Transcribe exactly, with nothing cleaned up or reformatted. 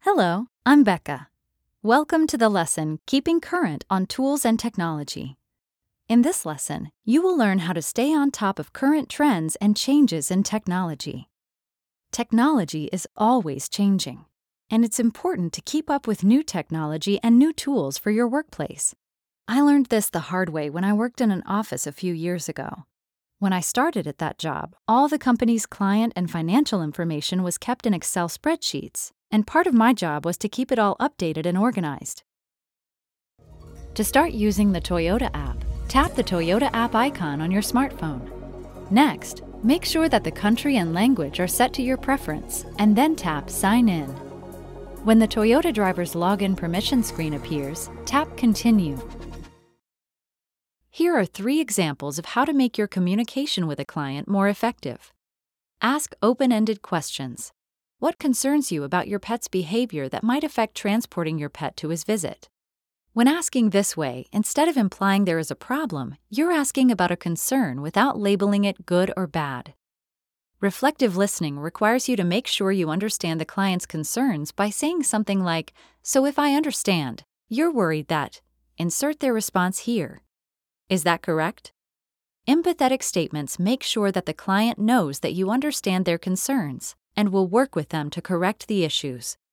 Hello, I'm Becca. Welcome to the lesson Keeping Current on Tools and Technology. In this lesson, you will learn how to stay on top of current trends and changes in technology. Technology is always changing, and it's important to keep up with new technology and new tools for your workplace. I learned this the hard way when I worked in an office a few years ago. When I started at that job, all the company's client and financial information was kept in Excel spreadsheets, and part of my job was to keep it all updated and organized. To start using the Toyota app, tap the Toyota app icon on your smartphone. Next, make sure that the country and language are set to your preference, and then tap Sign In. When the Toyota driver's login permission screen appears, tap Continue. Here are three examples of how to make your communication with a client more effective. Ask open-ended questions. What concerns you about your pet's behavior that might affect transporting your pet to his visit? When asking this way, instead of implying there is a problem, you're asking about a concern without labeling it good or bad. Reflective listening requires you to make sure you understand the client's concerns by saying something like, "So if I understand, you're worried that," insert their response here. Is that correct? Empathetic statements make sure that the client knows that you understand their concerns and will work with them to correct the issues.